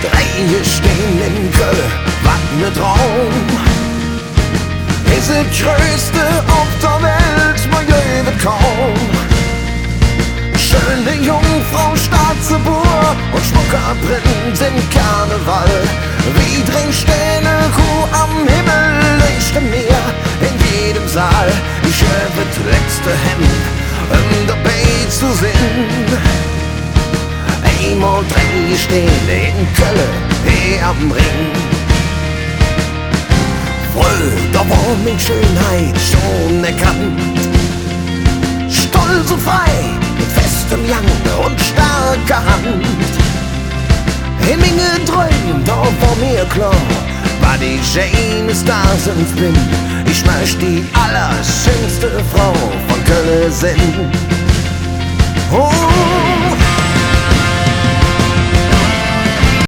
Drei stehen in Köln, wat ne Traum. Ist das Größte auf der Welt, man geht kaum. Schöne Jungfrau, Staatsgeburt und schmucker Prinz im Karneval. Wie Trinksterne, Kuh am Himmel, leuchte mir in jedem Saal. Ich höre das letzte Hemd dabei zu singen. Einmal drei stehen in Köln, hier am Ring. Voll, da war meine Schönheit schon erkannt. Stolz und frei, mit festem Yang und starker Hand. In meinen Träumen, da war mir klar, war die Jane Starsens bin. Ich möchte die allerschönste Frau von Köln sein. Oh,